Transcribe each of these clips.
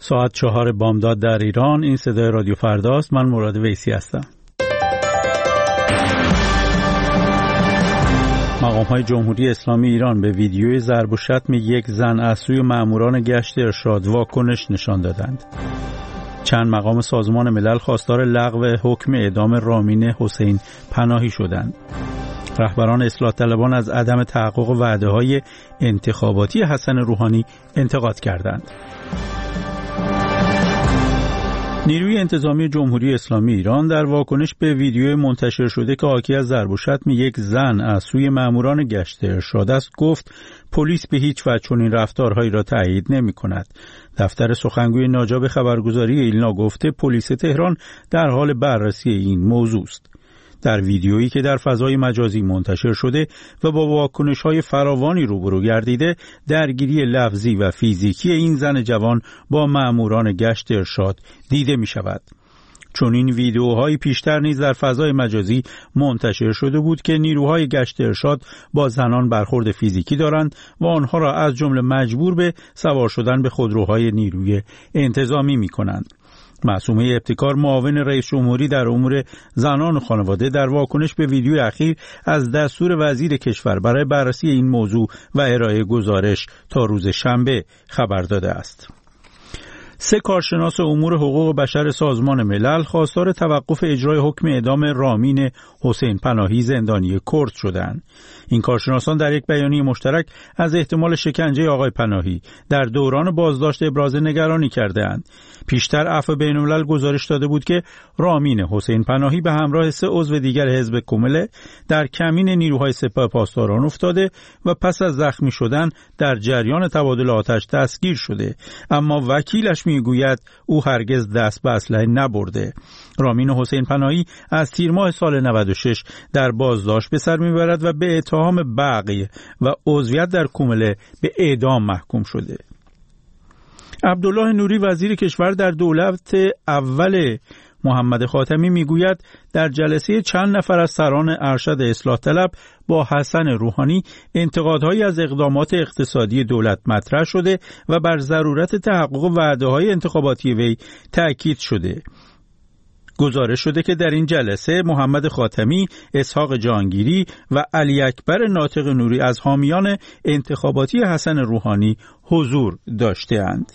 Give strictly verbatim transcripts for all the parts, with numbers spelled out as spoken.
ساعت چهار بامداد در ایران. این صدای رادیو فرداست. من مراد ویسی هستم. مقام‌های جمهوری اسلامی ایران به ویدیوی ضرب و شتم یک زن از سوی ماموران گشت ارشاد واکنش نشان دادند. چند مقام سازمان ملل خواستار لغو حکم اعدام رامین حسین پناهی شدند. رهبران اصلاح طلبان از عدم تحقق وعده‌های انتخاباتی حسن روحانی انتقاد کردند. نیروی انتظامی جمهوری اسلامی ایران در واکنش به ویدیوی منتشر شده که حاکی از ضرب و شتم یک زن از سوی ماموران گشت ارشاد است گفت پلیس به هیچ وجه چنین رفتارهایی را تایید نمی‌کند. دفتر سخنگوی ناجا خبرگزاری ایلنا گفته پلیس تهران در حال بررسی این موضوع است. در ویدیویی که در فضای مجازی منتشر شده و با واکنش‌های فراوانی روبرو گردیده، درگیری لفظی و فیزیکی این زن جوان با ماموران گشت ارشاد دیده می‌شود. چون این ویدیوهای پیشتر نیز در فضای مجازی منتشر شده بود که نیروهای گشت ارشاد با زنان برخورد فیزیکی دارند و آنها را از جمله مجبور به سوار شدن به خودروهای نیروی انتظامی می‌کنند. معصومه ابتکار، معاون رئیس جمهوری در امور زنان و خانواده، در واکنش به ویدیوی اخیر از دستور وزیر کشور برای بررسی این موضوع و ارائه گزارش تا روز شنبه خبر داده است. سه کارشناس امور حقوق بشر سازمان ملل خواستار توقف اجرای حکم اعدام رامین حسین پناهی زندانی کرد شدند. این کارشناسان در یک بیانیه مشترک از احتمال شکنجه آقای پناهی در دوران بازداشت ابراز نگرانی کرده‌اند. پیشتر عفو بین‌الملل گزارش داده بود که رامین حسین پناهی به همراه سه عضو دیگر حزب کمله در کمین نیروهای سپاه پاسداران افتاده و پس از زخمی شدن در جریان تبادل آتش دستگیر شده، اما وکیلش میگوید او هرگز دست به اسلحه نبرده. رامین حسین پناهی از تیر ماه سال نود و شش در بازداشت به سر میبرد و به اتهام بغی و عضویت در کمله به اعدام محکوم شده. عبدالله نوری وزیر کشور در دولت اول محمد خاتمی میگوید در جلسه چند نفر از سران ارشد اصلاح طلب با حسن روحانی انتقادهایی از اقدامات اقتصادی دولت مطرح شده و بر ضرورت تحقق وعده‌های انتخاباتی وی تأکید شده. گزارش شده که در این جلسه محمد خاتمی، اسحاق جهانگیری و علی اکبر ناطق نوری از حامیان انتخاباتی حسن روحانی حضور داشته‌اند.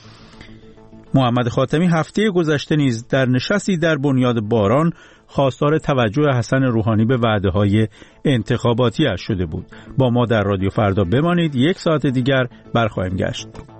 محمد خاتمی هفته گذشته نیز در نشستی در بنیاد باران خواستار توجه حسن روحانی به وعده‌های انتخاباتی اش شده بود. با ما در رادیو فردا بمانید. یک ساعت دیگر برخواهیم گشت.